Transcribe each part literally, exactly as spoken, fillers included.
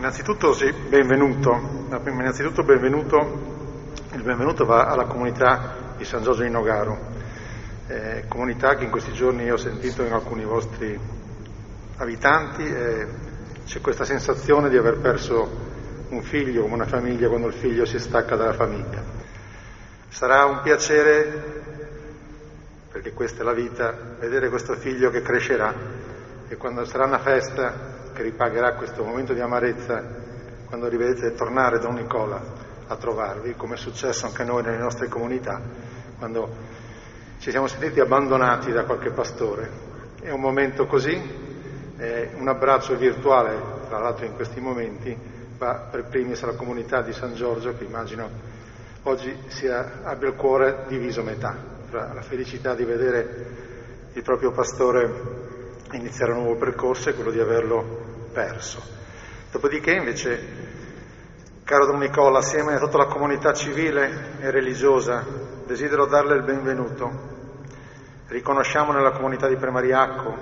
Innanzitutto sì, benvenuto. Innanzitutto benvenuto, il benvenuto va alla comunità di San Giorgio di Nogaro, eh, comunità che in questi giorni ho sentito in alcuni vostri abitanti, eh, c'è questa sensazione di aver perso un figlio, come una famiglia quando il figlio si stacca dalla famiglia. Sarà un piacere, perché questa è la vita, vedere questo figlio che crescerà e quando sarà una festa che ripagherà questo momento di amarezza, quando rivedete tornare Don Nicola a trovarvi, come è successo anche a noi nelle nostre comunità, quando ci siamo sentiti abbandonati da qualche pastore. È un momento così, eh, un abbraccio virtuale, tra l'altro in questi momenti, va per primis alla comunità di San Giorgio, che immagino oggi sia, abbia il cuore diviso a metà, tra la felicità di vedere il proprio pastore iniziare un nuovo percorso e quello di averlo perso. Dopodiché invece, caro Don Nicola, assieme a tutta la comunità civile e religiosa, desidero darle il benvenuto. Riconosciamo nella comunità di Premariacco,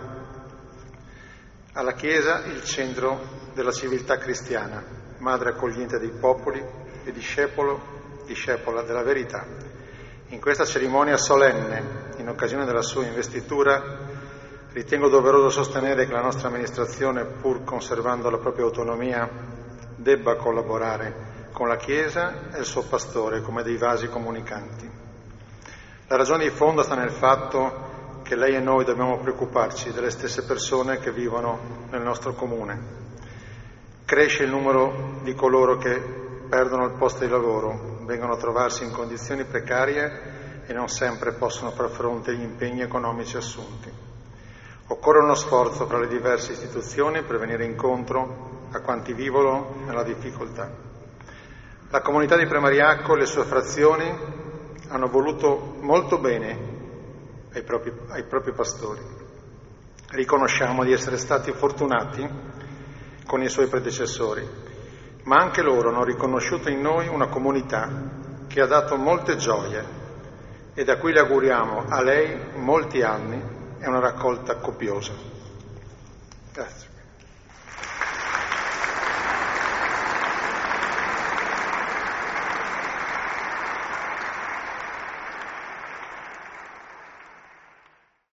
alla Chiesa, il centro della civiltà cristiana, madre accogliente dei popoli e discepolo, discepola della verità. In questa cerimonia solenne, in occasione della sua investitura, ritengo doveroso sostenere che la nostra amministrazione, pur conservando la propria autonomia, debba collaborare con la Chiesa e il suo pastore come dei vasi comunicanti. La ragione di fondo sta nel fatto che lei e noi dobbiamo preoccuparci delle stesse persone che vivono nel nostro comune. Cresce il numero di coloro che perdono il posto di lavoro, vengono a trovarsi in condizioni precarie e non sempre possono far fronte agli impegni economici assunti. Occorre uno sforzo fra le diverse istituzioni per venire incontro a quanti vivono nella difficoltà. La comunità di Premariacco e le sue frazioni hanno voluto molto bene ai propri, ai propri pastori. Riconosciamo di essere stati fortunati con i suoi predecessori, ma anche loro hanno riconosciuto in noi una comunità che ha dato molte gioie e da cui le auguriamo a lei molti anni e una raccolta copiosa. Grazie.